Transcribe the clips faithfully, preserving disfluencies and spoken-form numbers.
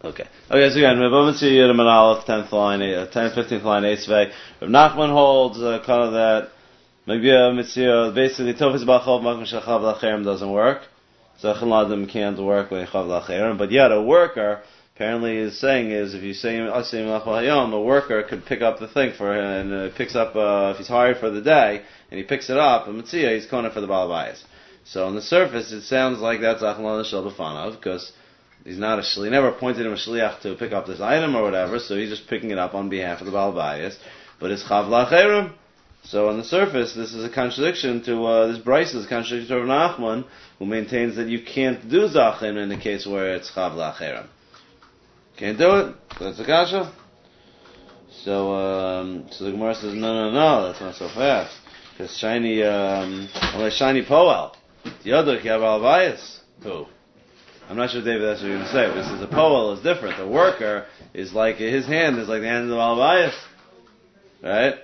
Okay. Okay, so again, Rav Mitzvah Yud Aleph, tenth line, uh, tenth, fifteenth line, eighth Svei. Rav Nachman holds uh, kind of that, maybe a Mitzvah, basically, Tofis Ba'chov Makom Shechav L'Acherim doesn't work. Zachin Ladim can't work when Chav L'Acherim. But yet, a worker, apparently, is saying is, if you say Asim L'Achol Hayom, a worker could pick up the thing for him, and uh, picks up, uh, if he's hired for the day, and he picks it up, a Mitzvah, he's Kona for the Baal Bayis. So on the surface, it sounds like that's Zachin Ladim Shel B'fanav, because he's not a shliach. He never appointed him a shliach to pick up this item or whatever, so he's just picking it up on behalf of the Baal Bayis. But it's chav la'acherim. So on the surface, this is a contradiction to, uh, this Bryce is a contradiction to Rav Nachman, who maintains that you can't do zachin in the case where it's chav la'acherim. Can't do it? That's a kasha? So, um, so the Gemara says, no, no, no, that's not so fast. Because shiny, um, unless shiny poel. Yoduk, you have Baal Bayis. Who? I'm not sure, David, that's what you're going to say. But this is a poel is different. The worker is like, his hand is like the hand of the Baal Bayis. Right?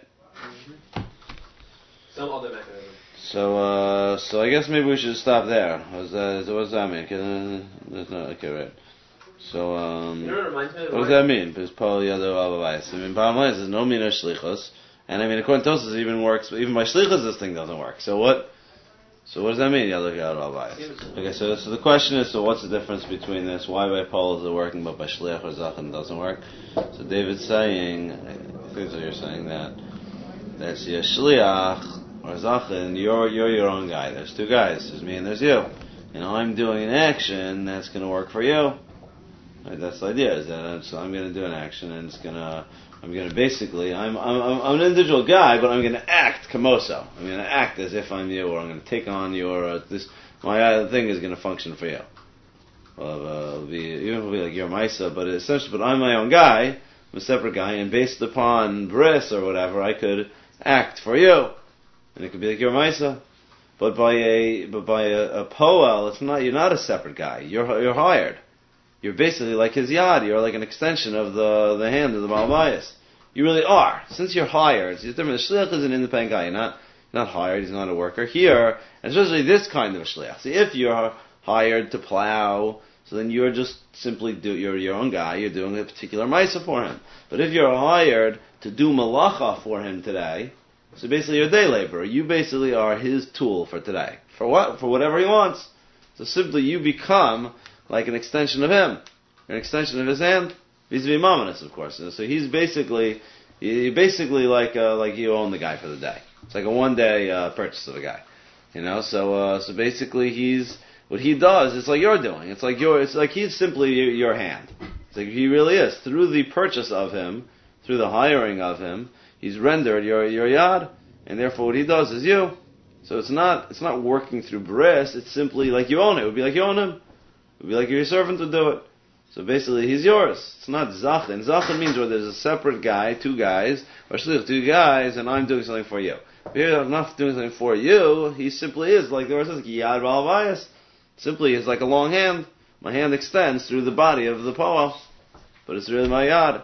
Some other mechanism. So, uh, so I guess maybe we should stop there. What's that, what does that mean? Can, there's no, okay, right. So, um, you know what it reminds me of? What does that mean? Because poel yadu Baal Bayis. I mean, bottom line is there's no mina shlichus. And I mean, according to Tosfos, it even works, even by shlichus this thing doesn't work. So what? So what does that mean? Yadu Baal Bayis. Okay, so so the question is, so what's the difference between this? Why by poel is it working, but by shliach or zachin it doesn't work? So David's saying, I think so you're saying that that's your shliach or zachin. You're you're your own guy. There's two guys. There's me and there's you. And I'm doing an action that's going to work for you. Right, that's the idea. Is that I'm, so I'm going to do an action and it's going to. I'm going to basically, I'm, I'm I'm an individual guy, but I'm going to act kamoso. I'm going to act as if I'm you, or I'm going to take on your, uh, this, my uh, thing is going to function for you. Well, uh, it'll be, even if it'll be like your Maisa, but essentially, but I'm my own guy, I'm a separate guy, and based upon bris or whatever, I could act for you. And it could be like your Maisa. But by a, but by a, a poel, it's not, you're not a separate guy. You're, you're hired. You're basically like his yad. You're like an extension of the the hand of the Baal Bayis. You really are. Since you're hired, it's different. The shliach is an independent guy. You're not not hired. He's not a worker. Here, and especially this kind of a shliach. See, if you're hired to plow, so then you're just simply do you're your own guy. You're doing a particular ma'isa for him. But if you're hired to do malacha for him today, so basically you're a day laborer. You basically are his tool for today. For what? For whatever he wants. So simply you become like an extension of him, an extension of his hand, vis-a-vis Mamonis, of course. So he's basically, he basically like uh, like you own the guy for the day. It's like a one-day uh, purchase of a guy, you know. So uh, so basically, he's what he does. It's like you're doing. It's like you're. It's like he's simply your, your hand. It's like he really is through the purchase of him, through the hiring of him. He's rendered your your yad, and therefore what he does is you. So it's not it's not working through bris. It's simply like you own it. It would be like you own him. It would be like your servant would do it. So basically, he's yours. It's not zachin. Zachin means where there's a separate guy, two guys, or shliach, two guys, and I'm doing something for you. But here, I'm not doing something for you. He simply is, like the word says, yad Baal Bayis. Simply, is like a long hand. My hand extends through the body of the poel, but it's really my yad.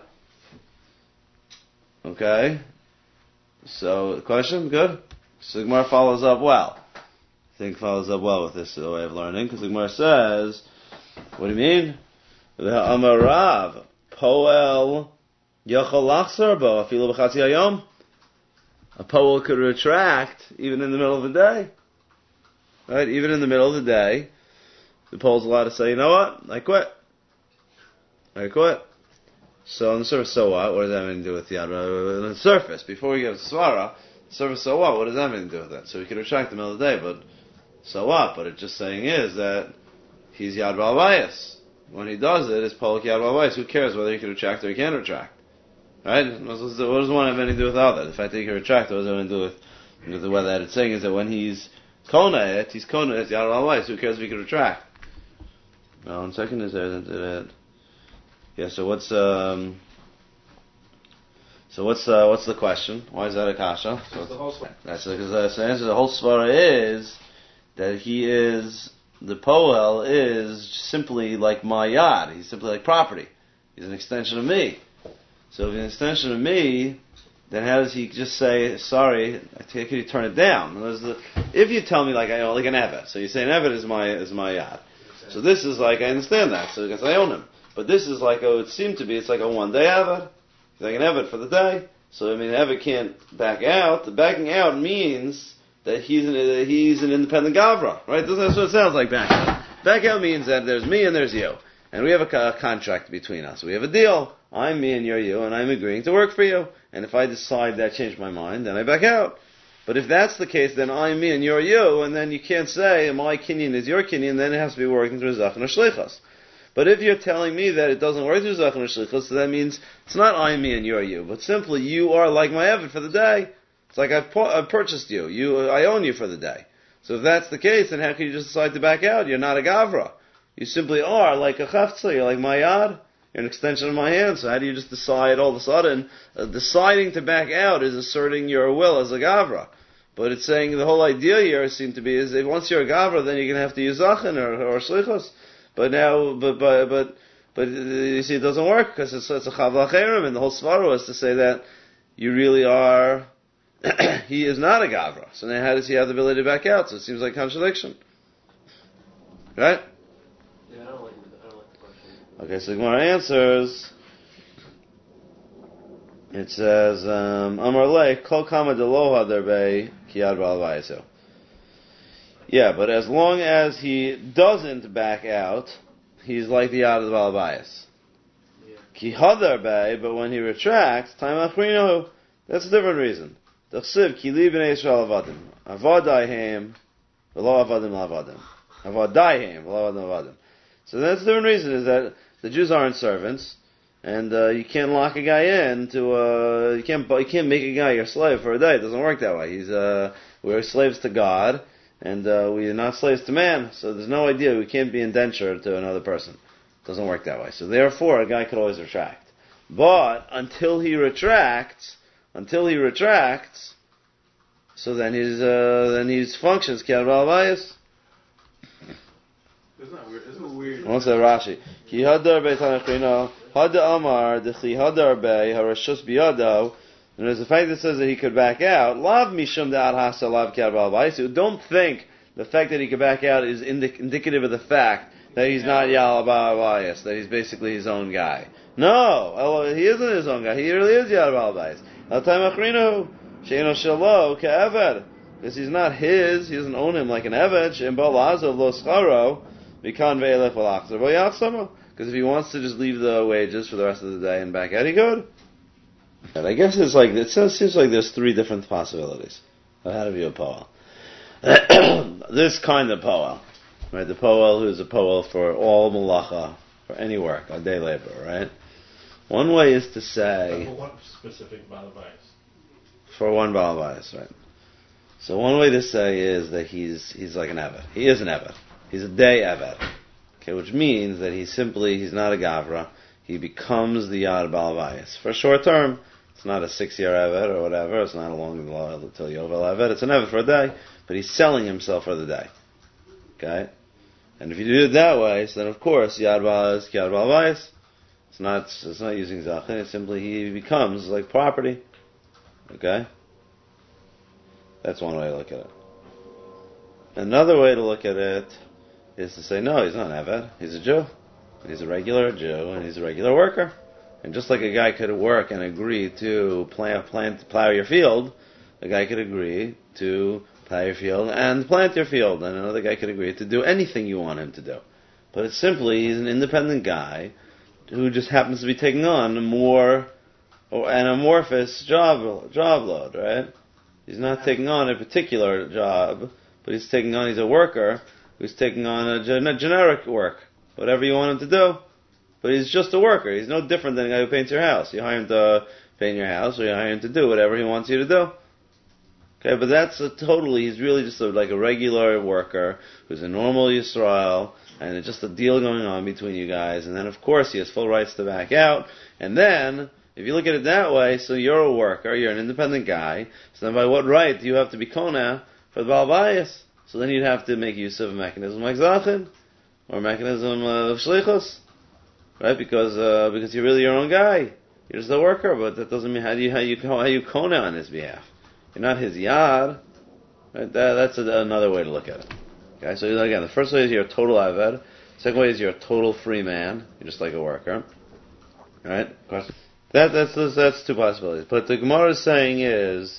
Okay? So, the question? Good? So the Gemara follows up well. I think follows up well with this way of learning, because the Gemara says, what do you mean? The Amarav Poel Yachol Lachzor Bo Afilu B'Chatzi Hayom. A poel could retract even in the middle of the day, right? Even in the middle of the day, the poel's allowed to say, you know what? I quit. I quit. So on the surface, so what? What does that have to do with the yad? On the surface, before we get to Svara, the surface, so what? What does that have to do with that? So we could retract in the middle of the day, but so what? But it's just saying is that he's yad Baal Bayis. When he does it, it's Polak Yad Baal Bayis. Who cares whether he can retract or he can't retract? Right? What does one have anything to do with all that? The fact that he can retract, what does it have to do with, with whether it's saying is that when he's Kona it, he's Kona it, Yad Baal Bayis. Who cares if he can retract? No, one second is there. That, yeah, so what's, um, so what's, uh, what's the question? Why is that a kasha? So the whole svara. That's because the answer to the whole svara is that he is, the poel is simply like my yad. He's simply like property. He's an extension of me. So if he's an extension of me, then how does he just say, sorry, can you turn it down? If you tell me like I own, like an Evet, so you say an Evet is my is my yad. So this is like, I understand that, so because I own him. But this is like, oh, it seemed to be, it's like a one-day Eved. He's like an Eved for the day. So, I mean, Eved can't back out. The backing out means that he's an, uh, he's an independent Gavra, right? That's what it sounds like, back out. Back out means that there's me and there's you. And we have a, a contract between us. We have a deal. I'm me and you're you, and I'm agreeing to work for you. And if I decide that I changed my mind, then I back out. But if that's the case, then I'm me and you're you, and then you can't say my kinyan is your kinyan, then it has to be working through Zachan or Shlichus. But if you're telling me that it doesn't work through Zachan or Shlichus, so that means it's not I'm me and you're you, but simply you are like my Eved for the day. It's like I've, pu- I've purchased you. you. I own you for the day. So if that's the case, then how can you just decide to back out? You're not a Gavra. You simply are like a Chaftza. You're like my Yad. You're an extension of my hand. So how do you just decide all of a sudden? Uh, deciding to back out is asserting your will as a Gavra. But it's saying the whole idea here seems to be is that once you're a Gavra, then you're going to have to use Zachin or, or Shlichus. But now, but, but, but, but, you see, it doesn't work because it's, it's a Chavla Cherem, and the whole Svara is to say that you really are, he is not a Gavra. So now how does he have the ability to back out? So it seems like contradiction. Right? Yeah, I don't like, I don't like the question. Okay, so Gemara answers. It says, um, Amar Le, Kol Kama Deloha Derbe Kiyad Ba'al. Yeah, but as long as he doesn't back out, he's like the Yad of Ba'al Bayis. Ki Hadar Bay, but when he retracts, Time Achrino, that's a different reason. D'chsiv Ki Li B'nei Yisrael Avadim. Avadaihem, V'lo Avadim L'Avadim. Avadaihem, V'lo Avadim L'Avadim. So that's a different reason, is that the Jews aren't servants, and uh, you can't lock a guy in to, uh, you can't you can't make a guy your slave for a day. It doesn't work that way. He's uh, we're slaves to God, and uh, we are not slaves to man, so there's no idea. We can't be indentured to another person. It doesn't work that way. So therefore, a guy could always retract. But until he retracts, until he retracts, so then his uh, then his functions Kiyad Ba'al Bayis. Isn't that weird? Isn't it weird? What's that Rashi? Ki hadar beitanachrino hada amar dechi hadar bei harashus biyado. And there's the fact that says that he could back out. Lav mishum da'ad hasa lav Kiyad Ba'al Bayis. Don't think the fact that he could back out is indi- indicative of the fact that he's not Yad Ba'al Bayis, that he's basically his own guy. No, he isn't his own guy. He really is Yad Ba'al Bayis. Al time achrino sheino shelo ke'eved. Because he's not his, he doesn't own him like an eved. She'em ba'alazo lo scharo. Because if he wants to just leave the wages for the rest of the day and back out, he could. And I guess it's like it seems like there's three different possibilities of how to view a poel. This kind of poel, right? The poel who is a poel for all malacha, for any work, a day labor, right? One way is to say for one specific Ba'al Bayis. For one Ba'al Bayis, right? So one way to say is that he's he's like an eved. He is an eved. He's a day Eved, okay, which means that he's simply, he's not a Gavra, he becomes the Yad Ba'al Bayis. For a short term, it's not a six-year Eved or whatever, it's not a long till Yovel Eved, it's an Eved for a day, but he's selling himself for the day, okay? And if you do it that way, so then of course, Yad Ba'al is Yad Ba'al Bayis, it's not, it's not using Zachin, it's simply he becomes like property, okay? That's one way to look at it. Another way to look at it is to say, no, he's not an Eved, he's a Jew. He's a regular Jew, and he's a regular worker. And just like a guy could work and agree to plant, plant, plow your field, a guy could agree to plow your field and plant your field, and another guy could agree to do anything you want him to do. But it's simply, he's an independent guy who just happens to be taking on a more or an amorphous job, job load, right? He's not taking on a particular job, but he's taking on, he's a worker, who's taking on a, gen- a generic work, whatever you want him to do. But he's just a worker. He's no different than a guy who paints your house. You hire him to paint your house, or you hire him to do whatever he wants you to do. Okay, but that's a totally, he's really just a, like a regular worker, who's a normal Yisrael, and it's just a deal going on between you guys, and then of course he has full rights to back out, and then, if you look at it that way, so you're a worker, you're an independent guy, so then by what right do you have to be Kona for the Ba'al Bayis? So then you'd have to make use of a mechanism like Zachin, or a mechanism of Shlichus, right? Because uh, because you're really your own guy. You're just a worker, but that doesn't mean how do you how you how you Kona on his behalf. You're not his Yad. Right? That, that's a, another way to look at it. Okay, so again, the first way is you're a total Aved. Second way is you're a total free man. You're just like a worker. Right? That, that's, that's two possibilities. But the Gemara is saying is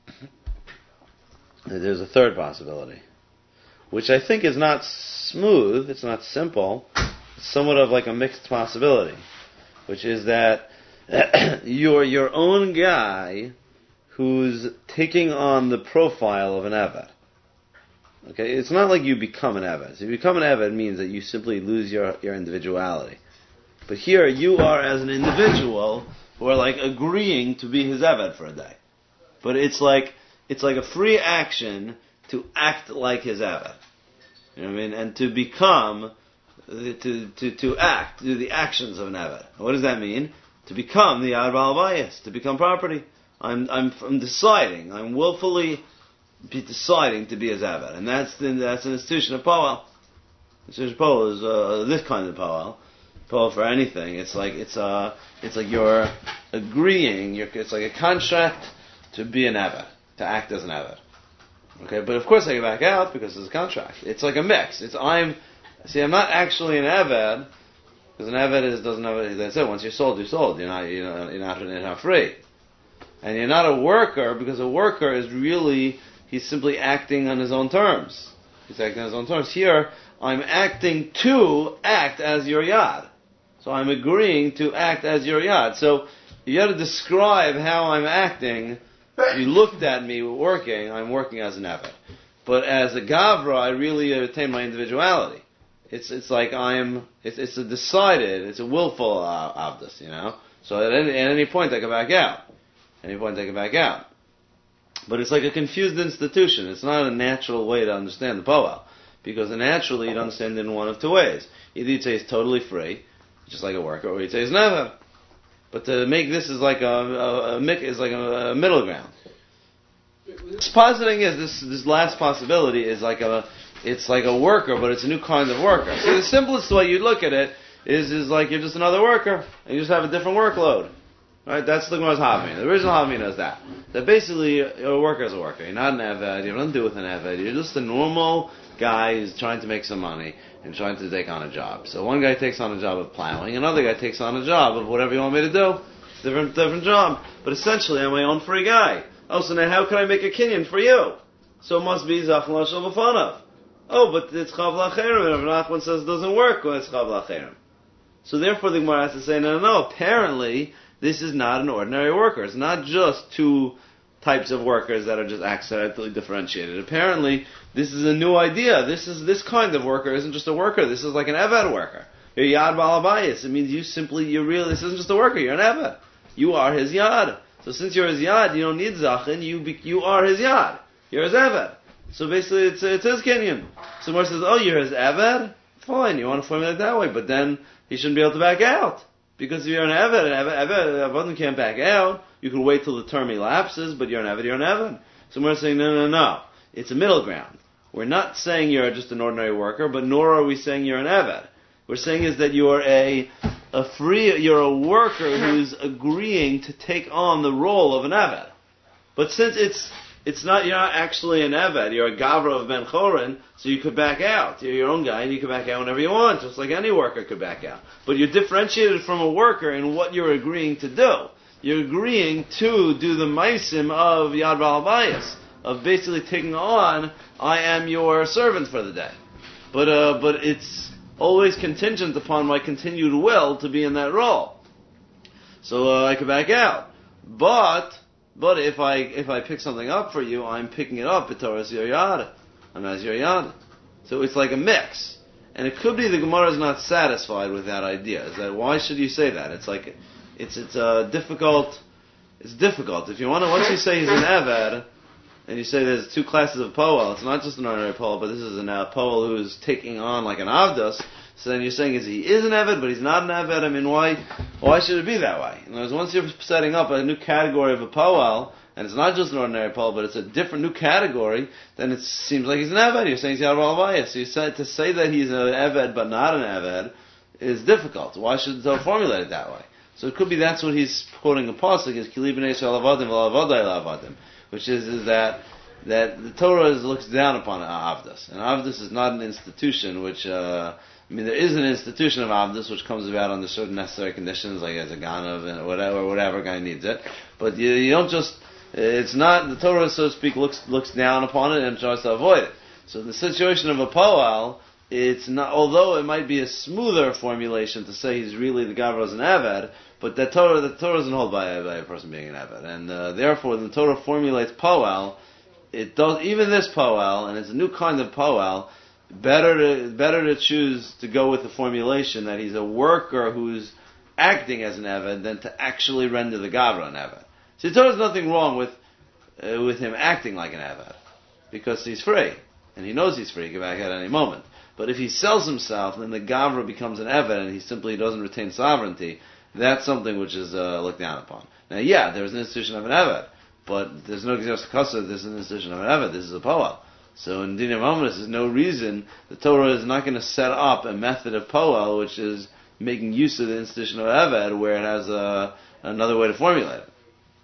that there's a third possibility, which I think is not smooth, it's not simple, it's somewhat of like a mixed possibility, which is that you're your own guy who's taking on the profile of an Eved. Okay, it's not like you become an Eved. So you become an Eved means that you simply lose your, your individuality. But here you are as an individual who are like agreeing to be his Eved for a day. But it's like it's like a free action to act like his Eved. You know what I mean? And to become, to to to act, do the actions of an Eved. What does that mean? To become the Yad Ba'al Bayis, to become property. I'm I'm I'm deciding. I'm willfully be deciding to be his Eved, and that's the, that's an institution of Poel. Institution of Poel is uh, this kind of Poel. Poel for anything. It's like it's uh it's like you're agreeing. You're, it's like a contract to be an Eved, to act as an Eved. Okay, but of course I get back out because it's a contract. It's like a mix. It's I'm see I'm not actually an Eved because an Eved is doesn't have as I said. Once you're sold, you're sold. You're not you're not you're not, you're not free. And you're not a worker because a worker is really he's simply acting on his own terms. He's acting on his own terms. Here I'm acting to act as your Yad. So I'm agreeing to act as your Yad. So you got to describe how I'm acting. If you looked at me working, I'm working as an Eved. But as a Gavra, I really retain my individuality. It's it's like I'm, it's, it's a decided, it's a willful uh, Avdus, you know. So at any, at any point I can back out. At any point I can back out. But it's like a confused institution. It's not a natural way to understand the Poel. Because naturally you'd understand it in one of two ways. Either you'd say it's totally free, just like a worker, or you'd say it's never. But to make this is like a, a, a is like a, a middle ground. What's positing is this this last possibility is like a it's like a worker, but it's a new kind of worker. So the simplest way you look at it is is like you're just another worker and you just have a different workload. Right? That's the Gemara's Havamina. The original Havamina is that. That basically a worker is a worker. You're not an Eved, you have nothing to do with an Eved, you're just a normal guy who's trying to make some money and trying to take on a job. So one guy takes on a job of plowing, another guy takes on a job of whatever you want me to do. Different different job. But essentially I'm my own free guy. Oh, so now how can I make a kinyan for you? So it must be Zachan L'Shel B'fanav. Oh, but it's Chav L'Acherim, and Rav Nachman says it doesn't work when it's Chav L'Acherim. So therefore the Gemara has to say, no, no, no, apparently this is not an ordinary worker. It's not just two types of workers that are just accidentally differentiated. Apparently, this is a new idea. This is this kind of worker isn't just a worker. This is like an Eved worker. You're Yad Ba'al Bayis. It means you simply, you really, this isn't just a worker. You're an Eved. You are his Yad. So since you're his Yad, you don't need Zachin. You be, you are his Yad. You're his Eved. So basically, it's it's his kinyan. So Gemara says, oh, you're his Eved? Fine. You want to formulate it that way, but then he shouldn't be able to back out. Because if you're an Eved, an Eved, Eved, Eved can't back out. You can wait till the term elapses, but you're an Eved, you're an Eved. So we're saying, no, no, no. It's a middle ground. We're not saying you're just an ordinary worker, but nor are we saying you're an Eved. We're saying is that you're a a free, you're a worker who's agreeing to take on the role of an Eved. But since it's it's not, you're not actually an Eved, you're a Gavra of Ben Chorin, so you could back out. You're your own guy, and you can back out whenever you want, just like any worker could back out. But you're differentiated from a worker in what you're agreeing to do. You're agreeing to do the maisim of Yad Ba'al Bayis, of basically taking on, I am your servant for the day. But uh, but it's always contingent upon my continued will to be in that role. So uh, I could back out. But but if I if I pick something up for you, I'm picking it up b'toras your Yad. I'm as your Yad. So it's like a mix. And it could be the Gemara is not satisfied with that idea. Is that why should you say that? It's like it's it's uh, difficult. It's difficult if you want to. Once you say he's an Eved, and you say there's two classes of Poel, it's not just an ordinary Poel, but this is an uh, Poel who's taking on like an Avdus. So then you're saying is he is an Eved, but he's not an Eved. I mean, why why should it be that way? In other words, once you're setting up a new category of a Poel, and it's not just an ordinary Poel, but it's a different new category, then it seems like he's an Eved. You're saying he's Yad Ba'al Bayis. So you said to say that he's an Eved but not an Eved is difficult. Why should they formulate it that way? So it could be that's what he's quoting a pasuk is Kili b'nei Yisrael avadim v'lavadai lavadim, which is is that that the Torah is, looks down upon Avdus, and Avdus is not an institution which uh, I mean, there is an institution of Avdus which comes about under certain necessary conditions, like as a Ganav and whatever, whatever guy needs it. But you, you don't just, it's not, the Torah, so to speak, looks looks down upon it and tries to avoid it. So in the situation of a Poal, it's not, although it might be a smoother formulation to say he's really the Gavra as an Avad, but that Torah, the Torah doesn't hold by, by a person being an Avad. And uh, therefore, when the Torah formulates Poal, it does, even this Poal, and it's a new kind of Poal, better to, better to choose to go with the formulation that he's a worker who's acting as an Avad than to actually render the Gavra an Avad. See, the Torah has nothing wrong with, uh, with him acting like an Avad, because he's free, and he knows he's free, he can back out at any moment. But if he sells himself, then the Gavra becomes an Avad, and he simply doesn't retain sovereignty. That's something which is uh, looked down upon. Now, yeah, there's an institution of an Avad, but there's no Gzeras Kasa, there's an institution of an Avad, this is a Poal. So in Dinei Mamonos, there's no reason, the Torah is not going to set up a method of Poal, which is making use of the institution of Avad, where it has uh, another way to formulate it.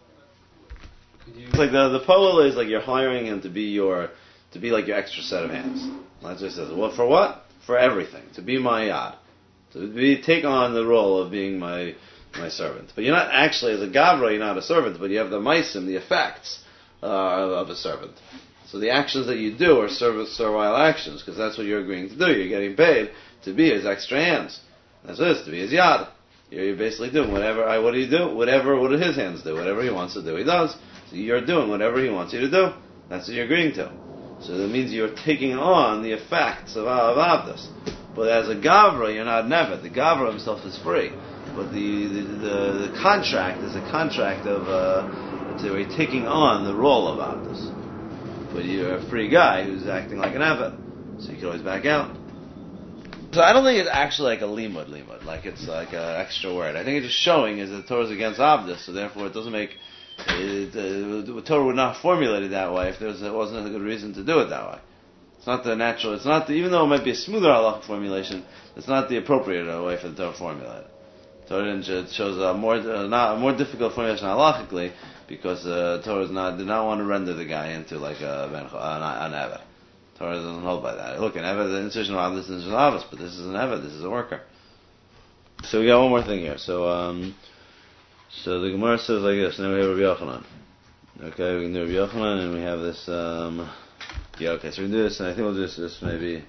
It's like the, the Poal is like you're hiring him to be your, to be like your extra set of hands. That's what it says. Well, for what? For everything. To be my yad. To be, take on the role of being my my servant. But you're not actually, as a Gavra, you're not a servant, but you have the maisim, the effects uh, of a servant. So the actions that you do are service, servile actions, because that's what you're agreeing to do. You're getting paid to be his extra hands. That's what it is, to be his yad. You're, you're basically doing whatever, I, what do you do? Whatever, what do his hands do? Whatever he wants to do, he does. So you're doing whatever he wants you to do. That's what you're agreeing to. So that means you're taking on the effects of, of Avdus. But as a Gavra, you're not never. The Gavra himself is free. But the the, the, the contract is a contract of, uh, so you're taking on the role of Avdus. But you're a free guy who's acting like an Avad. So you can always back out. So I don't think it's actually like a limud limud, like it's like an extra word. I think it's just showing is that the Torah is against Avdus, so therefore it doesn't make, it, uh, the Torah would not formulate it that way if there was, it wasn't a good reason to do it that way. It's not the natural, it's not the, even though it might be a smoother halachic formulation, it's not the appropriate way for the Torah to formulate it. Torah shows a more, uh, not, a more difficult formulation halachically, because uh, Torah is not, did not want to render the guy into like a, an, an Avad. Torah doesn't hold by that. Look, an Avad, the institution of Avdus is an Avdus, but this is an Avad, this is a worker. So we got one more thing here. So, um, so the Gemara says like this, now we have Rabbi Yochanan. Okay, we can do Rabbi Yochanan, and we have this, um, yeah, okay, so we can do this, and I think we'll do this, this maybe,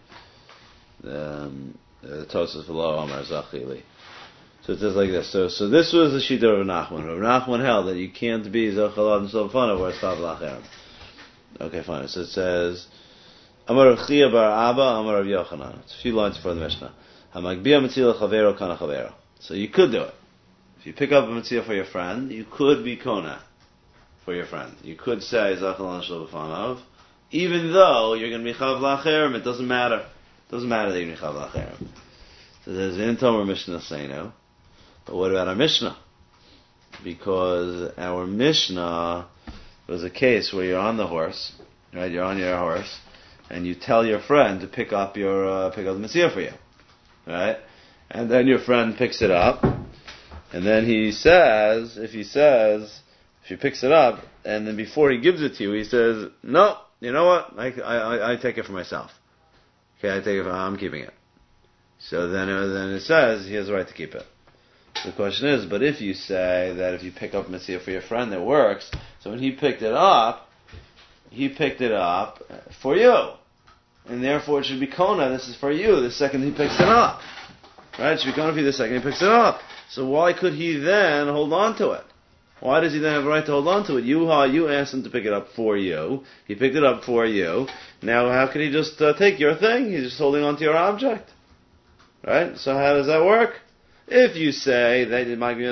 um, the Tosas V'lo Amar Zachili. So it says like this. So, so this was the Shita of Nachman. Rav Nachman held that you can't be Zachalad and Sofana where it's Tav Lacherem. Okay, fine. So it says, Amar Rav Chia bar Abba, Amar Rav Yochanan. It's a few lines before the Mishnah. Hamagbia Metzila Chavero Kana Chavero. So you could do it. If you pick up a Metzila for your friend, you could be Kona for your friend. You could say Zachalad and Sofanav, even though you're going to be Chav Lacherem, it doesn't matter. It doesn't matter that you're going to be Chav Lacherem. So there's an Tomer Mishnah Seino. But what about our Mishnah? Because our Mishnah was a case where you're on the horse, right? You're on your horse, and you tell your friend to pick up your uh, pick up the Metzia for you, right? And then your friend picks it up, and then he says, if he says, if he picks it up, and then before he gives it to you, he says, no, you know what? I I, I take it for myself. Okay, I take it for, I'm keeping it. So then uh, then it says he has the right to keep it. The question is, but if you say that if you pick up Metzia for your friend, it works. So when he picked it up, he picked it up for you. And therefore it should be Kona, this is for you, the second he picks it up. Right? It should be Kona for you the second he picks it up. So why could he then hold on to it? Why does he then have a right to hold on to it? You, you asked him to pick it up for you. He picked it up for you. Now how can he just uh, take your thing? He's just holding on to your object. Right? So how does that work? If you say that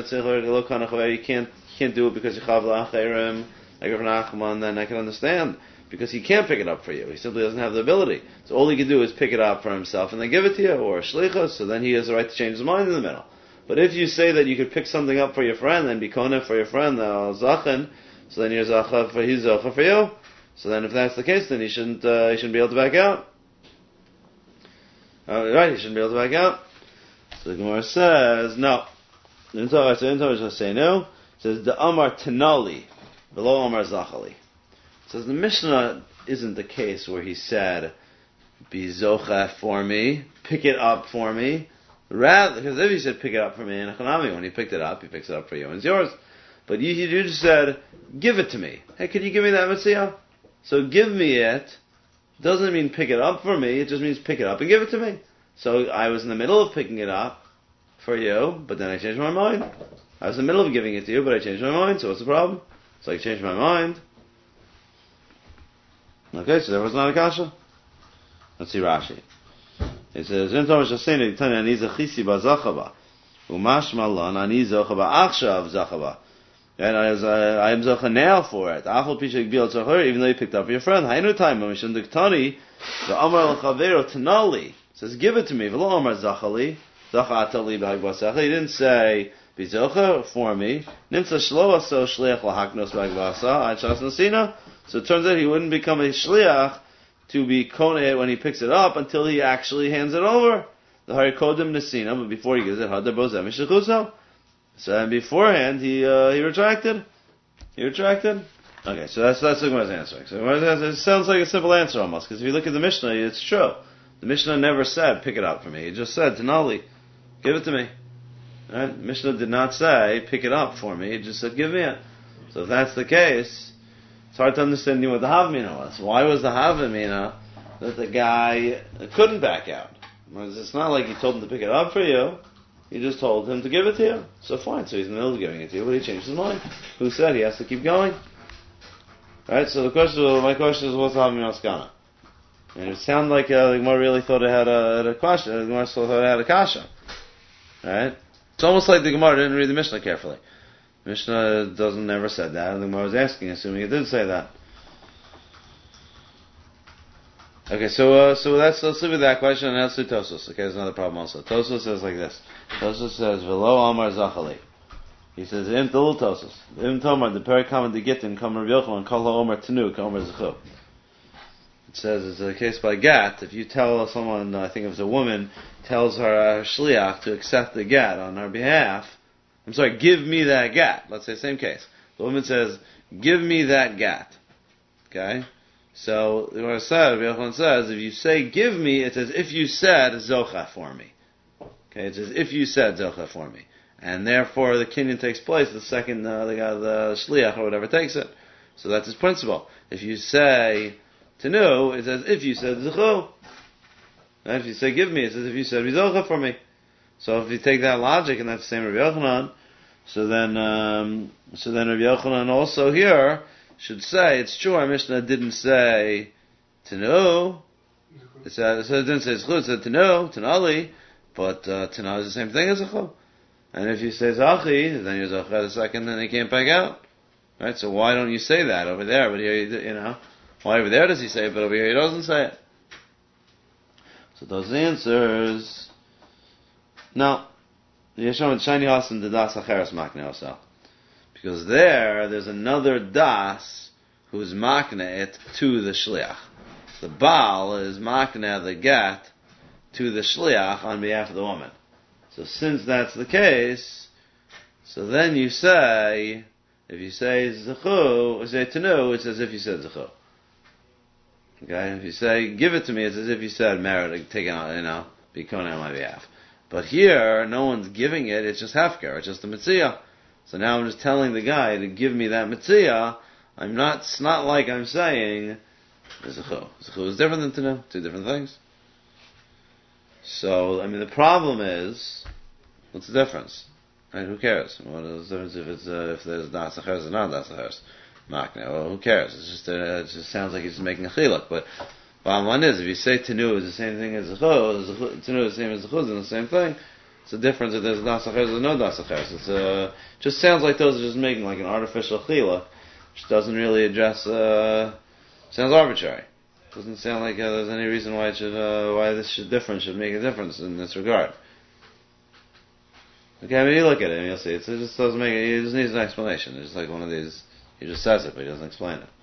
you can't can't do it because you chav la'acherim, like Rav Nachman, then I can understand, because he can't pick it up for you. He simply doesn't have the ability. So all he can do is pick it up for himself and then give it to you, or shlichus. So then he has the right to change his mind in the middle. But if you say that you could pick something up for your friend and be koneh for your friend, uh, zachin, so then you're zacha for his zacha for you. So then if that's the case, then he shouldn't uh, he shouldn't be able to back out. Uh, right, he shouldn't be able to back out. So the Gemara says, no. The Torah is going to say no. It says, the Amar Tenali, below Amar Zachali. It says, the Mishnah isn't the case where he said, be zocha for me, pick it up for me, rather, because if he said pick it up for me in Hanami, when he picked it up, he picks it up for you and it's yours. But you, you just said, give it to me. Hey, can you give me that mitzvah? So give me it doesn't mean pick it up for me, it just means pick it up and give it to me. So I was in the middle of picking it up for you, but then I changed my mind. I was in the middle of giving it to you, but I changed my mind, so what's the problem? So I changed my mind. Okay, so there was not a kasha. Let's see Rashi. It says, "Zim Tomash Hasenu Yitani Ani Zachisi Ba Zachaba, Umash Malan Ani Zachaba Achshav Zachaba." And I was, uh, I am zocha now for it. Achol Pishak Bil Tzachor, even though you picked up for your friend. Hainu time, Mishon Diktani, the Amar L'Chavero Tanali says, give it to me. V'lo Amar Zachali, Zacha Atali B'Hag Basacha. He didn't say, be zocha for me. Nimtza Shlo Aso Shliach L'Haknos B'Hag Basa, Achas Nasina. So it turns out he wouldn't become a Shliach to be koneh when he picks it up until he actually hands it over. The Harikodem Nasina, but before he gives it, Hadar Bozem Mishachuso. So and beforehand he uh, he retracted. He retracted. Okay, so that's that's the Gemara's answering. So it sounds like a simple answer almost, because if you look at the Mishnah, it's true. The Mishnah never said pick it up for me. It just said Tanali, give it to me. Right? Mishnah did not say pick it up for me. It just said give me it. So if that's the case, it's hard to understand what the Havmina was. Why was the Havmina that the guy couldn't back out? It's not like he told him to pick it up for you. He just told him to give it to you. So fine, so he's in the middle of giving it to you, but he changed his mind. Who said he has to keep going? Right, so the question, my question is, what's the Havmina Maskana? And it sounded like uh, the Gemara really thought it had a, had a question, the Gemara thought it had a kasha. Right? It's almost like the Gemara didn't read the Mishnah carefully. The Mishnah doesn't never said that, and the Gemara was asking, assuming it did say that. Okay, so uh, so that's, let's leave with that question, and let's do Tosos. Okay, there's another problem also. Tosos says like this. Tosos says, V'lo Amar Zachali. He says, Im Telul Tosos. Im Tomar, the Perikam the Gittin, Kam Rav Yochanan, Kol HaOmer Tenu, K'Omer Zechu. It says, it's a case by Gat. If you tell someone, I think it was a woman, tells her uh, Shliach to accept the Gat on her behalf, I'm sorry, give me that Gat. Let's say, same case. The woman says, give me that Gat. Okay? So, the Gemara said, Rabbi Yochanan says, if you say give me, it's as if you said zocha for me. Okay, it's as if you said zocha for me. And therefore the kinyan takes place the second uh, the guy, the shliach or whatever takes it. So that's his principle. If you say tenu, it's as if you said zechu. And if you say give me, it's as if you said zocha for me. So if you take that logic, and that's the same Rabbi Yochanan, so then, um, so then Rabbi Yochanan also here should say, it's true, our Mishnah didn't say Tanu. It said, it didn't say Zechut, it said Tanu, Tanali, but uh, Tanu is the same thing as Zechut. And if you say Zachi, then you're Zachet a second, then they can't back out. Right? So why don't you say that over there? But here, you know, why over there does he say it, but over here he doesn't say it? So those answers. Now, the Yeshua Shani Hasan the Das Acheres Makne also. Because there, there's another das who's makna it to the shliach. The Baal is makna the get to the shliach on behalf of the woman. So since that's the case, so then you say, if you say zechu, or say tenu, it's as if you said zechu. Okay? If you say, give it to me, it's as if you said merit, take it on, you know, be koneh on my behalf. But here, no one's giving it, it's just hefker, it's just a mitzvah. So now I'm just telling the guy to give me that mitzvah. I'm not, it's not like I'm saying, zechu. Zechu is different than tenu, two different things. So, I mean, the problem is, what's the difference? Right? Who cares? What is the difference if it's, uh, if there's das acheres or not das acheres? Makne. Well, who cares? It's just, uh, it just sounds like he's making a chiluk. But, bottom line is, if you say tenu is the same thing as zechu, tenu is the same as zechu, is the same thing. It's a difference if there's das acheres or no das acheres. It's uh, just sounds like those are just making like an artificial chila, which doesn't really address. Uh, sounds arbitrary. Doesn't sound like uh, there's any reason why it should, uh, why this should difference should make a difference in this regard. Okay, I mean, you look at it and you'll see it's, it just doesn't make it. It just needs an explanation. It's just like one of these. He just says it, but he doesn't explain it.